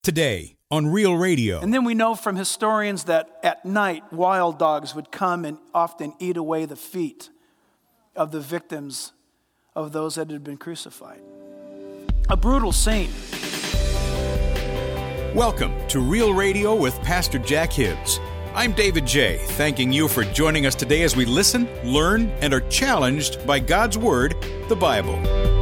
Today on Real Radio. And then we know from historians that at night, wild dogs would come and often eat away the feet of the victims of those that had been crucified. A brutal scene. Welcome to Real Radio with Pastor Jack Hibbs. I'm David J., thanking you for joining us today as we listen, learn, and are challenged by God's Word, the Bible.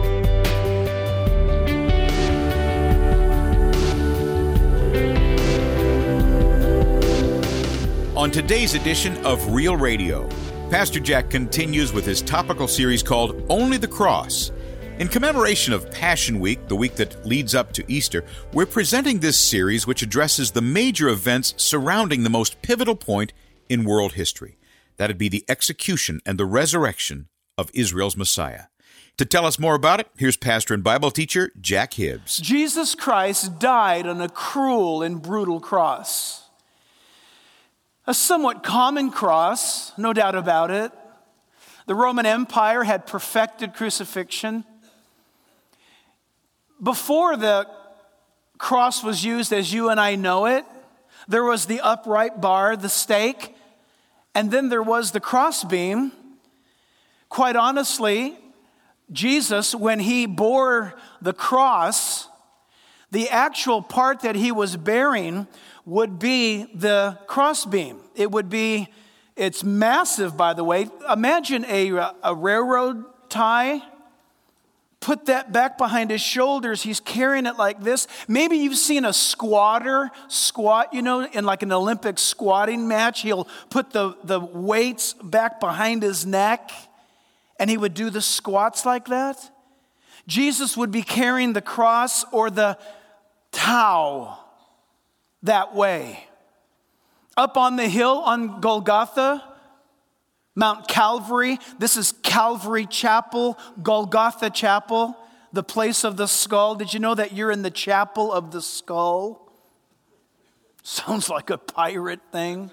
On today's edition of Real Radio, Pastor Jack continues with his topical series called Only the Cross. In commemoration of Passion Week, the week that leads up to Easter, we're presenting this series which addresses the major events surrounding the most pivotal point in world history. That'd be the execution and the resurrection of Israel's Messiah. To tell us more about it, here's pastor and Bible teacher Jack Hibbs. Jesus Christ died on a cruel and brutal cross. A somewhat common cross, no doubt about it. The Roman Empire had perfected crucifixion. Before the cross was used as you and I know it, there was the upright bar, the stake, and then there was the crossbeam. Quite honestly, Jesus, when he bore the cross, the actual part that he was bearing would be the crossbeam. It's massive, by the way. Imagine a railroad tie. Put that back behind his shoulders. He's carrying it like this. Maybe you've seen a squatter squat, in like an Olympic squatting match. He'll put the weights back behind his neck, and he would do the squats like that. Jesus would be carrying the cross or the tau that way. Up on the hill on Golgotha, Mount Calvary, this is Calvary Chapel, Golgotha Chapel, the place of the skull. Did you know that you're in the chapel of the skull? Sounds like a pirate thing.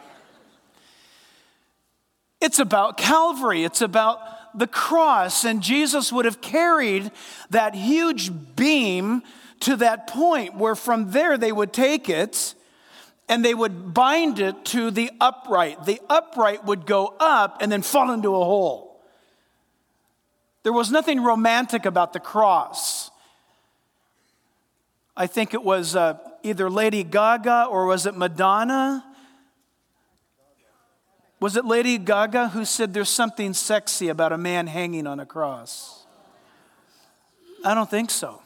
It's about Calvary. It's about the cross. And Jesus would have carried that huge beam to that point where from there they would take it and they would bind it to the upright. The upright would go up and then fall into a hole. There was nothing romantic about the cross. I think it was either Lady Gaga or was it Madonna? Was it Lady Gaga who said there's something sexy about a man hanging on a cross? I don't think so.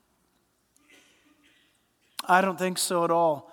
I don't think so at all.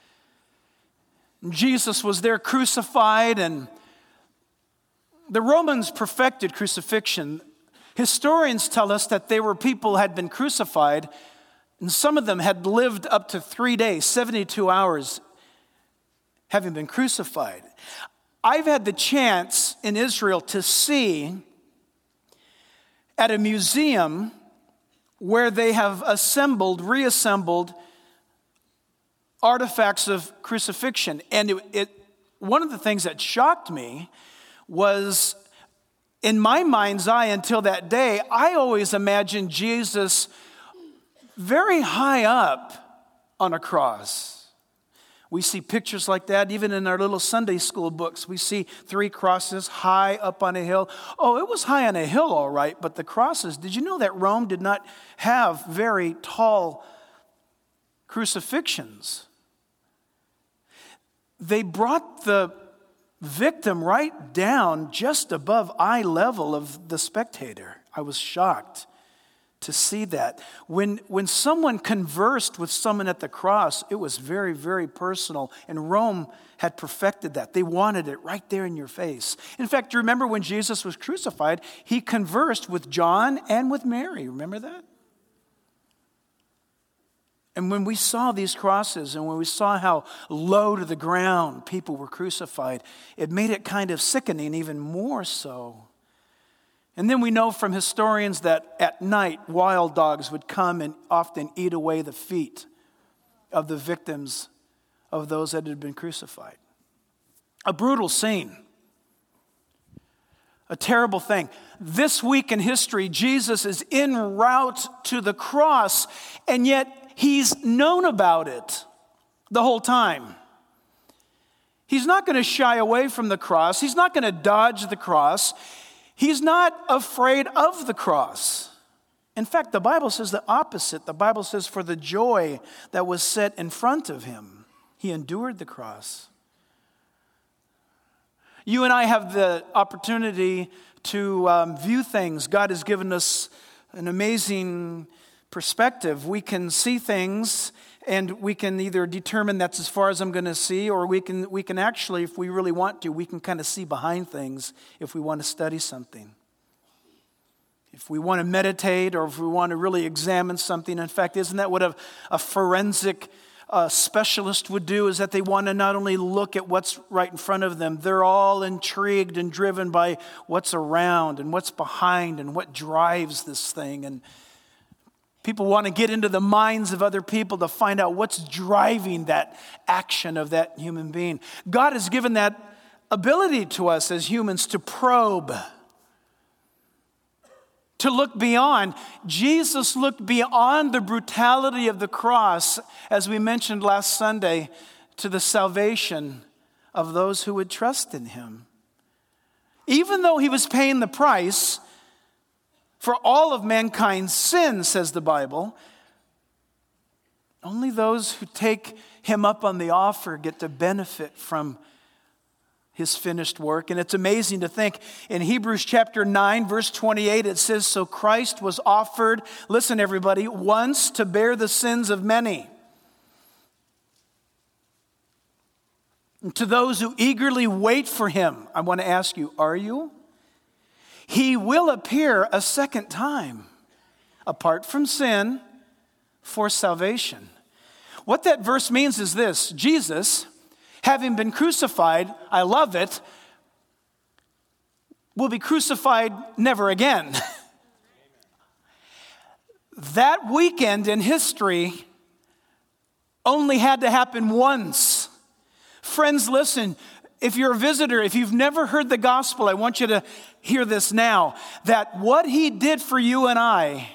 Jesus was there crucified, and the Romans perfected crucifixion. Historians tell us that they were people who had been crucified, and some of them had lived up to 3 days, 72 hours, having been crucified. I've had the chance in Israel to see at a museum where they have reassembled artifacts of crucifixion. And one of the things that shocked me was, in my mind's eye until that day, I always imagined Jesus very high up on a cross. We see pictures like that even in our little Sunday school books. We see 3 crosses high up on a hill. Oh, it was high on a hill, all right, but the crosses, did you know that Rome did not have very tall crucifixions? They brought the victim right down just above eye level of the spectator. I was shocked to see that. When someone conversed with someone at the cross, it was very, very personal. And Rome had perfected that. They wanted it right there in your face. In fact, you remember when Jesus was crucified, he conversed with John and with Mary. Remember that? And when we saw these crosses and when we saw how low to the ground people were crucified, it made it kind of sickening, even more so. And then we know from historians that at night, wild dogs would come and often eat away the feet of the victims of those that had been crucified. A brutal scene. A terrible thing. This week in history, Jesus is en route to the cross, and yet He's known about it the whole time. He's not going to shy away from the cross. He's not going to dodge the cross. He's not afraid of the cross. In fact, the Bible says the opposite. The Bible says for the joy that was set in front of him, he endured the cross. You and I have the opportunity to view things. God has given us an amazing perspective. We can see things, and we can either determine that's as far as I'm going to see, or we can actually, if we really want to, we can kind of see behind things if we want to study something. If we want to meditate, or if we want to really examine something. In fact, isn't that what a forensic specialist would do, is that they want to not only look at what's right in front of them, they're all intrigued and driven by what's around and what's behind and what drives this thing. And people want to get into the minds of other people to find out what's driving that action of that human being. God has given that ability to us as humans to probe, to look beyond. Jesus looked beyond the brutality of the cross, as we mentioned last Sunday, to the salvation of those who would trust in him. Even though he was paying the price for all of mankind's sin, says the Bible, only those who take him up on the offer get to benefit from his finished work. And it's amazing to think in Hebrews chapter 9, verse 28, it says, so Christ was offered, listen everybody, once to bear the sins of many. And to those who eagerly wait for him, I want to ask you, are you? He will appear a second time, apart from sin, for salvation. What that verse means is this: Jesus, having been crucified, I love it, will be crucified never again. That weekend in history only had to happen once. Friends, listen, if you're a visitor, if you've never heard the gospel, I want you to hear this now, that what he did for you and I,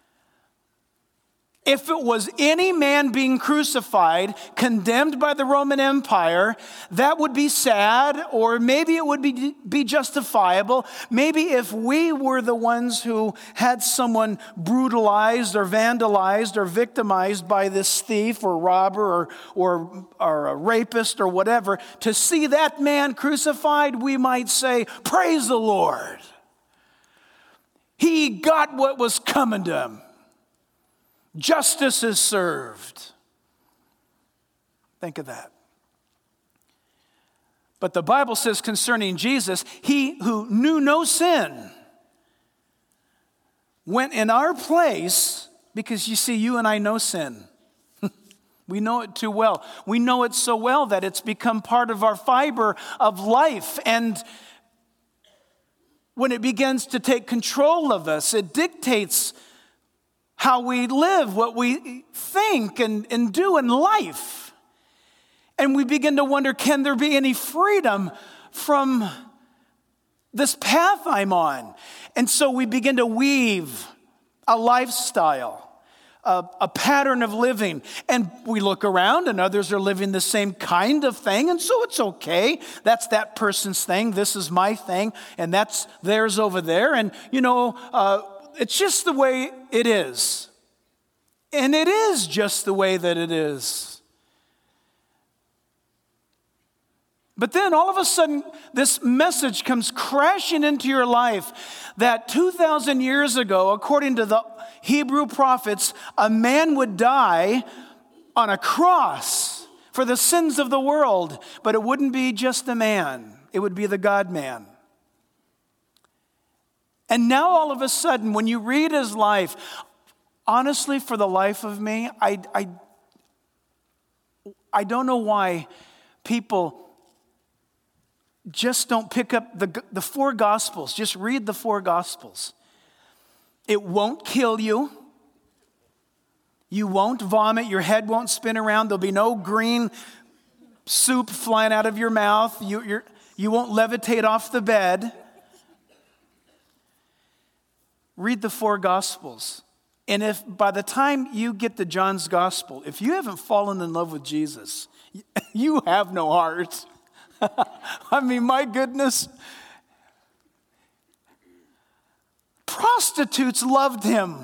if it was any man being crucified, condemned by the Roman Empire, that would be sad, or maybe it would be justifiable. Maybe if we were the ones who had someone brutalized or vandalized or victimized by this thief or robber or a rapist or whatever, to see that man crucified, we might say, praise the Lord. He got what was coming to him. Justice is served. Think of that. But the Bible says concerning Jesus, he who knew no sin went in our place, because you see, you and I know sin. We know it too well. We know it so well that it's become part of our fiber of life. And when it begins to take control of us, it dictates how we live, what we think and do in life. And we begin to wonder, can there be any freedom from this path I'm on? And so we begin to weave a lifestyle, a pattern of living. And we look around and others are living the same kind of thing. And so it's okay. That's that person's thing. This is my thing. And that's theirs over there. And, it's just the way it is. And it is just the way that it is. But then all of a sudden, this message comes crashing into your life that 2,000 years ago, according to the Hebrew prophets, a man would die on a cross for the sins of the world. But it wouldn't be just a man. It would be the God-man. And now all of a sudden, when you read his life, honestly, for the life of me, I don't know why people just don't pick up the four Gospels. Just read the four Gospels. It won't kill you. You won't vomit. Your head won't spin around. There'll be no green soup flying out of your mouth. You won't levitate off the bed. Read the four Gospels. And if by the time you get to John's gospel, if you haven't fallen in love with Jesus, you have no heart. I mean, my goodness. Prostitutes loved him.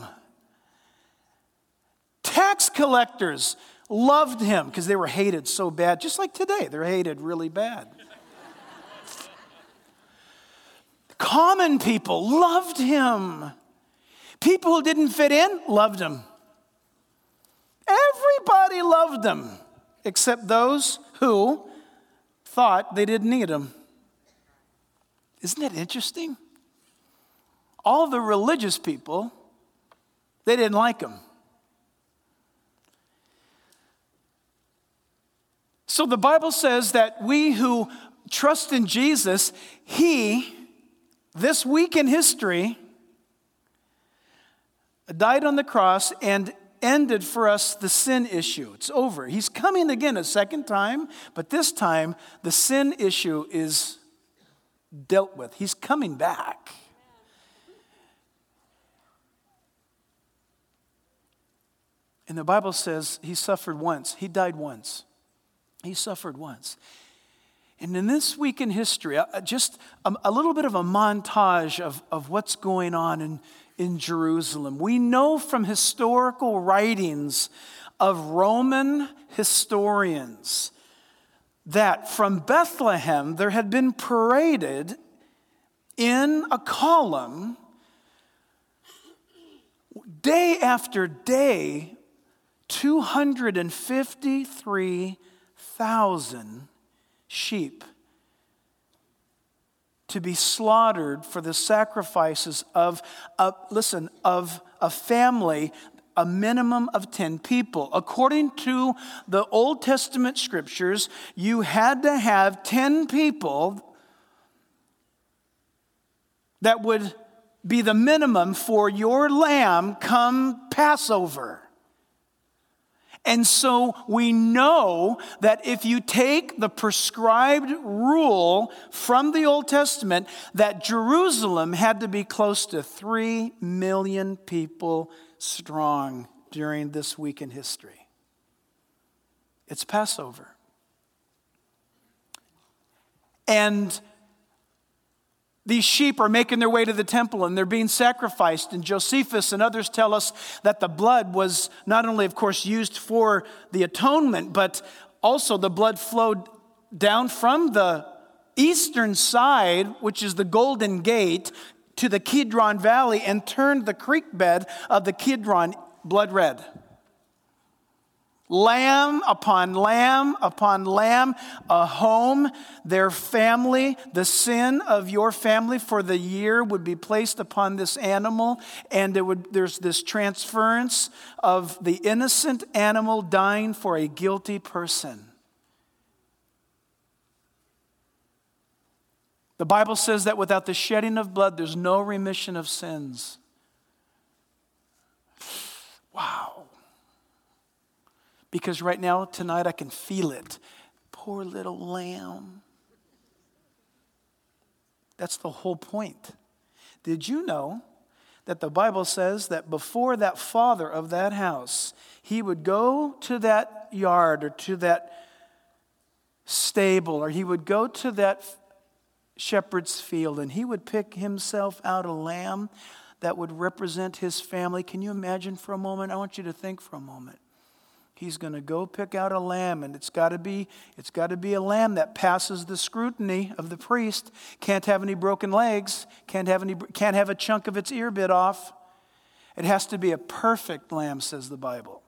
Tax collectors loved him because they were hated so bad. Just like today, they're hated really bad. Common people loved him. People who didn't fit in loved him. Everybody loved him except those who thought they didn't need him. Isn't that interesting? All the religious people, they didn't like him. So the Bible says that we who trust in Jesus, he, this week in history, died on the cross and ended for us the sin issue. It's over. He's coming again a second time, but this time the sin issue is dealt with. He's coming back. And the Bible says he suffered once. He died once. He suffered once. And in this week in history, just a little bit of a montage of what's going on in Jerusalem. We know from historical writings of Roman historians that from Bethlehem there had been paraded in a column day after day 253,000 sheep to be slaughtered for the sacrifices of a family, a minimum of 10 people. According to the Old Testament scriptures, you had to have 10 people that would be the minimum for your lamb come Passover. And so we know that if you take the prescribed rule from the Old Testament, that Jerusalem had to be close to 3 million people strong during this week in history. It's Passover. And these sheep are making their way to the temple and they're being sacrificed. And Josephus and others tell us that the blood was not only, of course, used for the atonement, but also the blood flowed down from the eastern side, which is the Golden Gate, to the Kidron Valley and turned the creek bed of the Kidron blood red. Lamb upon lamb upon lamb, a home, their family, the sin of your family for the year would be placed upon this animal, and there's this transference of the innocent animal dying for a guilty person. The Bible says that without the shedding of blood, there's no remission of sins. Wow. Because right now, tonight, I can feel it. Poor little lamb. That's the whole point. Did you know that the Bible says that before that father of that house, he would go to that yard or to that stable, or he would go to that shepherd's field, and he would pick himself out a lamb that would represent his family? Can you imagine for a moment? I want you to think for a moment. He's going to go pick out a lamb, and it's got to be a lamb that passes the scrutiny of the priest. Can't have any broken legs. Can't have a chunk of its ear bit off. It has to be a perfect lamb, says the Bible.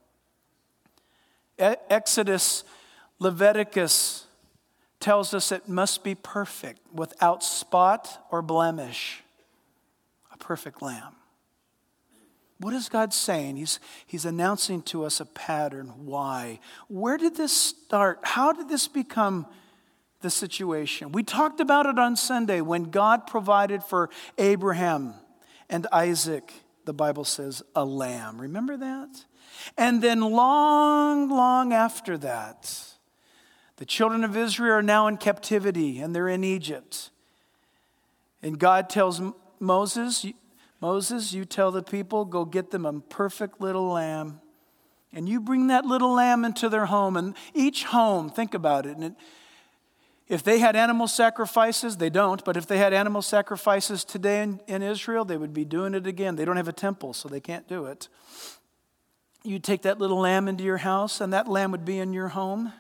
Exodus, Leviticus tells us it must be perfect, without spot or blemish. A perfect lamb. What is God saying? He's announcing to us a pattern. Why? Where did this start? How did this become the situation? We talked about it on Sunday when God provided for Abraham and Isaac, the Bible says, a lamb. Remember that? And then long after that, the children of Israel are now in captivity and they're in Egypt. And God tells Moses, Moses, you tell the people, go get them a perfect little lamb. And you bring that little lamb into their home. And each home, think about it. And if they had animal sacrifices, they don't. But if they had animal sacrifices today in Israel, they would be doing it again. They don't have a temple, so they can't do it. You take that little lamb into your house, and that lamb would be in your home.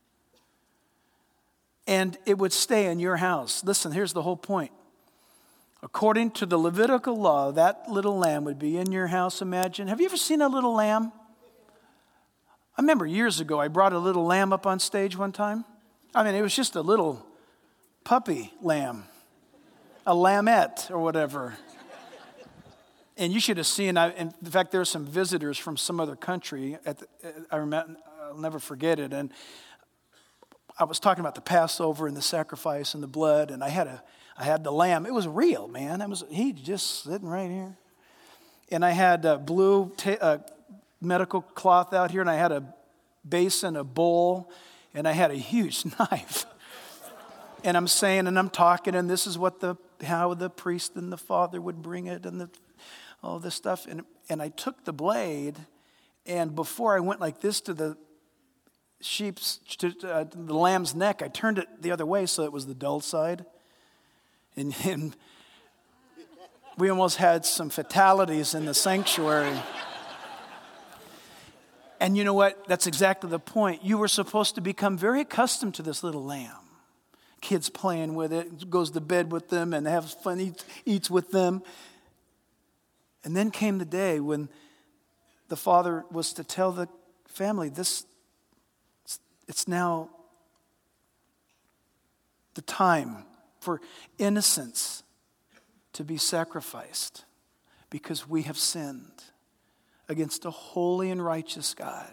And it would stay in your house. Listen, here's the whole point. According to the Levitical law, that little lamb would be in your house, imagine. Have you ever seen a little lamb? I remember years ago, I brought a little lamb up on stage one time. I mean, it was just a little puppy lamb, a lambette or whatever. And you should have seen, in fact, there were some visitors from some other country. I'll never forget it. And I was talking about the Passover and the sacrifice and the blood, and I had the lamb. It was real, man. He just sitting right here. And I had a blue medical cloth out here, and I had a basin, a bowl, and I had a huge knife. And I'm saying, and I'm talking, and this is how the priest and the father would bring it, and all this stuff. And I took the blade, and before I went like this to the the lamb's neck, I turned it the other way so it was the dull side. And we almost had some fatalities in the sanctuary. And you know what? That's exactly the point. You were supposed to become very accustomed to this little lamb. Kids playing with it, goes to bed with them and has fun, eats with them. And then came the day when the father was to tell the family, it's now the time for innocence to be sacrificed because we have sinned against a holy and righteous God.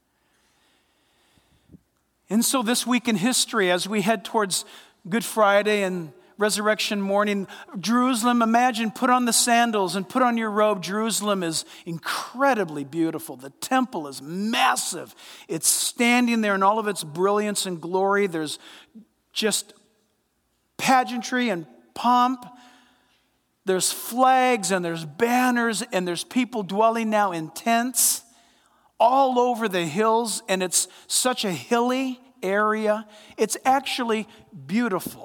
And so this week in history, as we head towards Good Friday and Resurrection morning, Jerusalem, imagine, put on the sandals and put on your robe. Jerusalem is incredibly beautiful. The temple is massive. It's standing there in all of its brilliance and glory. There's just pageantry and pomp. There's flags and there's banners and there's people dwelling now in tents all over the hills, and it's such a hilly area. It's actually beautiful.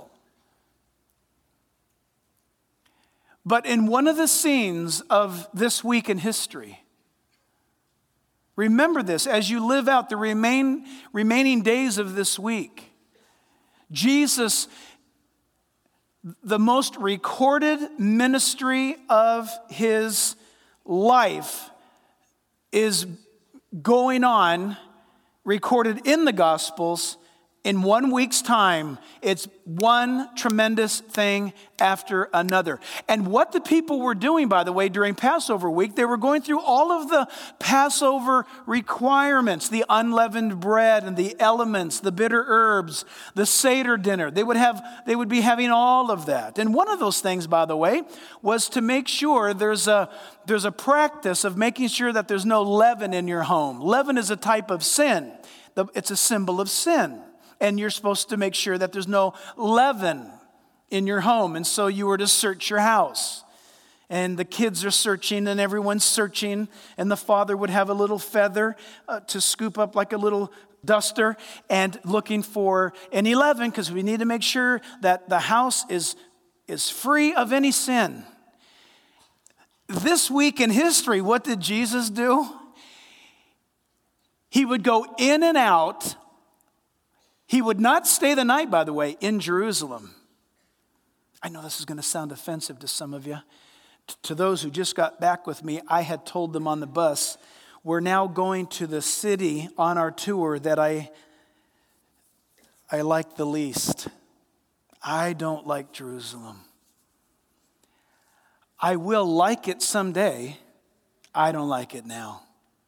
But in one of the scenes of this week in history, remember this as you live out the remaining days of this week. Jesus, the most recorded ministry of his life, is going on, recorded in the Gospels. In 1 week's time, it's one tremendous thing after another. And what the people were doing, by the way, during Passover week, they were going through all of the Passover requirements, the unleavened bread and the elements, the bitter herbs, the Seder dinner. They would be having all of that. And one of those things, by the way, was to make sure there's a practice of making sure that there's no leaven in your home. Leaven is a type of sin. It's a symbol of sin. And you're supposed to make sure that there's no leaven in your home. And so you were to search your house. And the kids are searching and everyone's searching. And the father would have a little feather to scoop up like a little duster and looking for any leaven, because we need to make sure that the house is free of any sin. This week in history, what did Jesus do? He would go in and out. He would not stay the night, by the way, in Jerusalem. I know this is going to sound offensive to some of you. To those who just got back with me, I had told them on the bus, we're now going to the city on our tour that I like the least. I don't like Jerusalem. I will like it someday. I don't like it now.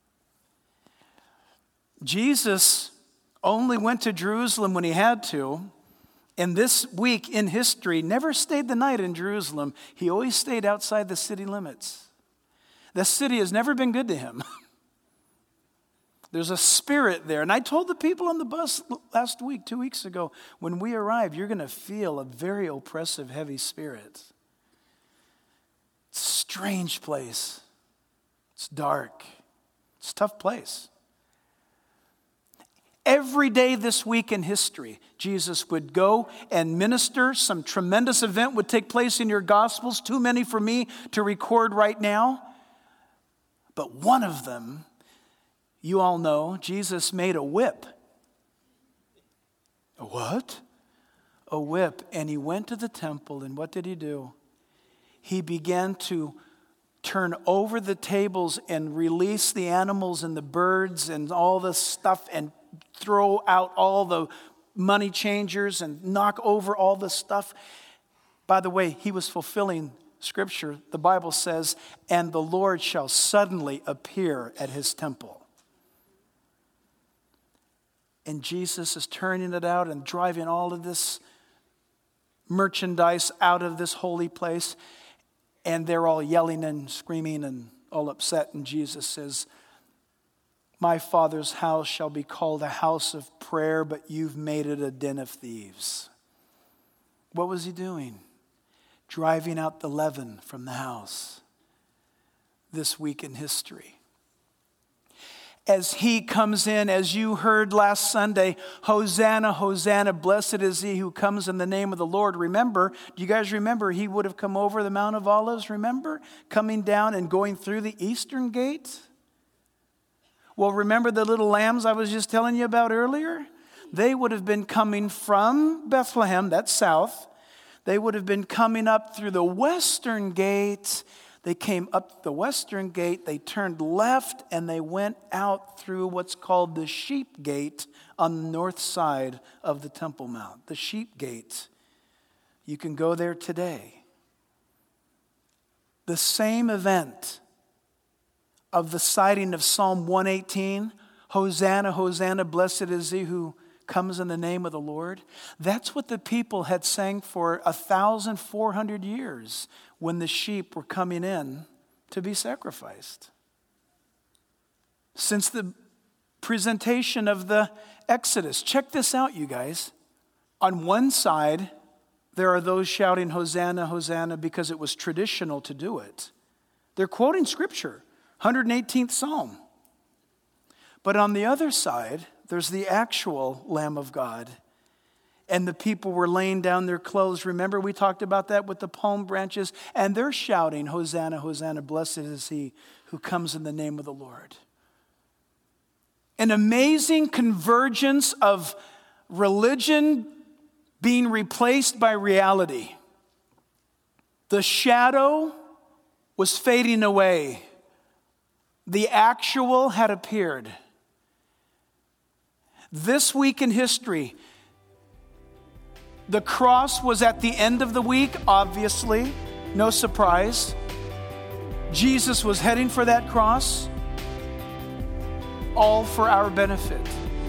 Jesus only went to Jerusalem when he had to. And this week in history, never stayed the night in Jerusalem. He always stayed outside the city limits. The city has never been good to him. There's a spirit there. And I told the people on the bus last week, 2 weeks ago, when we arrive, you're going to feel a very oppressive, heavy spirit. It's strange place. It's dark. It's a tough place. Every day this week in history, Jesus would go and minister. Some tremendous event would take place in your Gospels, too many for me to record right now. But one of them, you all know, Jesus made a whip. A what? A whip. And he went to the temple, and what did he do? He began to turn over the tables and release the animals and the birds and all the stuff and throw out all the money changers and knock over all the stuff. By the way, he was fulfilling Scripture. The Bible says, and the Lord shall suddenly appear at his temple. And Jesus is turning it out and driving all of this merchandise out of this holy place. And they're all yelling and screaming and all upset. And Jesus says, my Father's house shall be called a house of prayer, but you've made it a den of thieves. What was he doing? Driving out the leaven from the house this week in history. As he comes in, as you heard last Sunday, Hosanna, Hosanna, blessed is he who comes in the name of the Lord. Remember, do you guys remember he would have come over the Mount of Olives, remember? Coming down and going through the eastern gate. Well, remember the little lambs I was just telling you about earlier? They would have been coming from Bethlehem, that's south. They would have been coming up through the western gate. They came up the western gate, they turned left, and they went out through what's called the Sheep Gate on the north side of the Temple Mount. The Sheep Gate. You can go there today. The same event of the citing of Psalm 118, Hosanna, Hosanna, blessed is he who comes in the name of the Lord. That's what the people had sang for 1,400 years when the sheep were coming in to be sacrificed. Since the presentation of the Exodus. Check this out, you guys. On one side, there are those shouting, Hosanna, Hosanna, because it was traditional to do it. They're quoting Scripture, 118th Psalm. But on the other side, there's the actual Lamb of God. And the people were laying down their clothes. Remember, we talked about that with the palm branches. And they're shouting, Hosanna, Hosanna, blessed is he who comes in the name of the Lord. An amazing convergence of religion being replaced by reality. The shadow was fading away. The actual had appeared. This week in history, the cross was at the end of the week, obviously, no surprise. Jesus was heading for that cross, all for our benefit.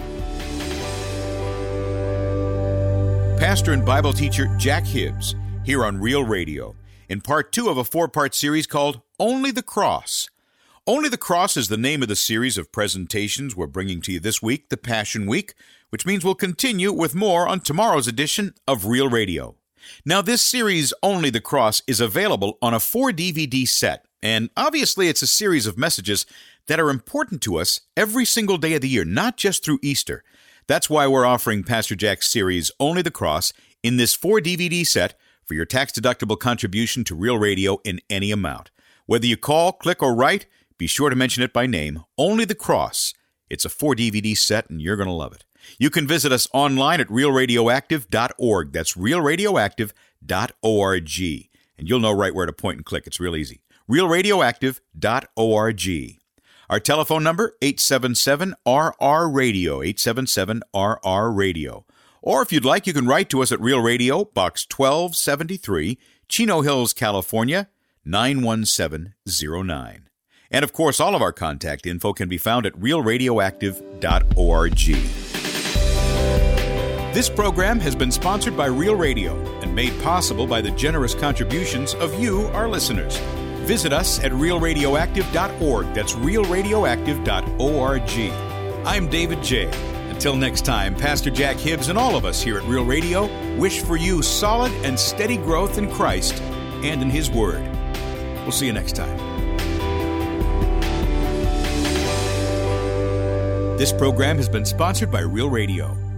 Pastor and Bible teacher Jack Hibbs, here on Real Radio, in part 2 of a 4-part series called Only the Cross. Only the Cross is the name of the series of presentations we're bringing to you this week, the Passion Week, which means we'll continue with more on tomorrow's edition of Real Radio. Now, this series, Only the Cross, is available on a 4-DVD set, and obviously it's a series of messages that are important to us every single day of the year, not just through Easter. That's why we're offering Pastor Jack's series, Only the Cross, in this 4-DVD set for your tax-deductible contribution to Real Radio in any amount. Whether you call, click, or write, be sure to mention it by name, Only the Cross. It's a 4-DVD set, and you're going to love it. You can visit us online at realradioactive.org. That's realradioactive.org. And you'll know right where to point and click. It's real easy. realradioactive.org. Our telephone number, 877-RR-RADIO, 877-RR-RADIO. Or if you'd like, you can write to us at Real Radio, Box 1273, Chino Hills, California, 91709. And of course, all of our contact info can be found at realradioactive.org. This program has been sponsored by Real Radio and made possible by the generous contributions of you, our listeners. Visit us at realradioactive.org. That's realradioactive.org. I'm David J. Until next time, Pastor Jack Hibbs and all of us here at Real Radio wish for you solid and steady growth in Christ and in His Word. We'll see you next time. This program has been sponsored by Real Radio.